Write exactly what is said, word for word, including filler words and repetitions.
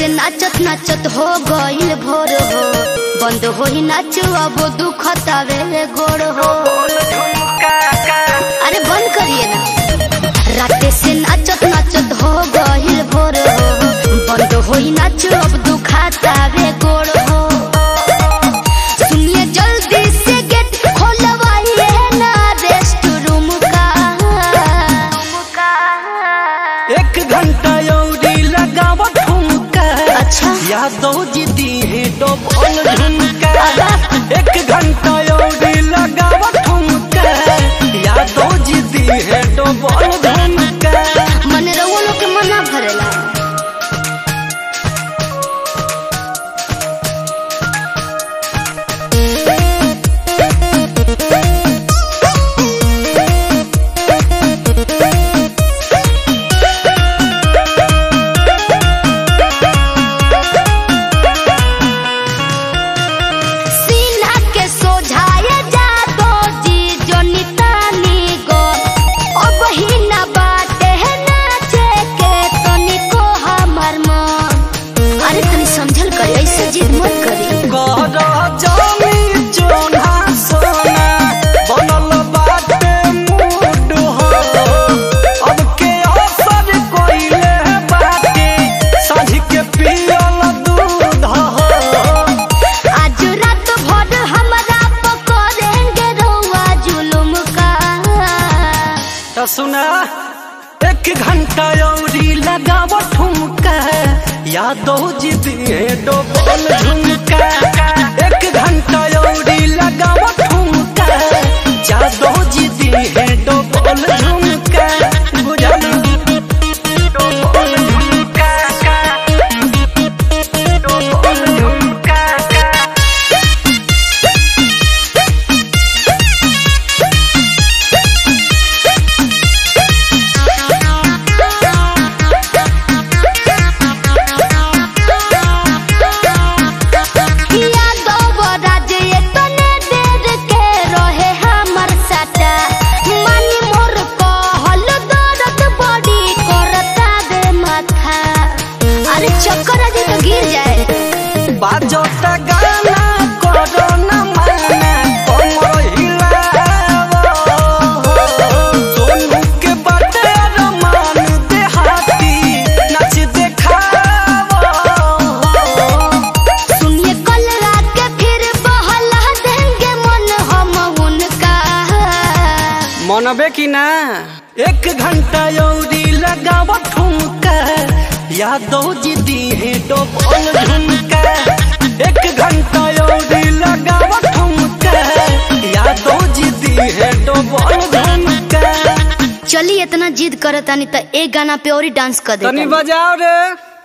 से नाचत नाचत हो गईल भोर हो, बंद हो ही नाच अब दुखत आवे गोड़ हो। अरे बंद करिए ना। राते से नाचत नाचत हो गईल भोर हो, बंद हो ही नाच अब दुखत आवे गोड़ हो। सुनिए जल्दी से गेट खोलवाइए ना रेस्ट रूम का। एक घंटा यौरी लगाव ठुमका। अच्छा यादव जी दी है डबल झुमका। एक घंटा यौरी लगाव ठुमका। यादव जी दी है डबल झुमका। मने रउआ लोग के मना भरेला। जिद मत करी। बनल बाटे मूड हो, अब के असर कोइले बाटे साझ के पियल दूध हो। आज रात भर हमरा पकड़ेंगे रउआ जुलुम का। तो सुना एक घंटा यौरी लगाव ठुमका। यादव जी दिए डबल झुमका। एक घंटा यौरी लगाव ठुमका। यादव जी दिए डबल झुमका। बुझल डबल झुमका डबल झुमका। चक्कर आ जाए तो गिर जाए। बाजोता गाना करो ना माना कमर हिलावो। सोनू के बाटे अरमान देहाती नाच देखावो। सुनिए कल रात के फिर बहला देंगे मन हम उनका। मनबे की ना। एक घंटा यौरी लगाव ठुमका। यादव जी दी है डबल झुमका। एक घंटा यौरी लगाव ठुमका। यादव जी दी है डबल झुमका। चलिए इतना जिद करतानी तो एक गाना पे और ही डांस कर दे। तनी बजाओ रे।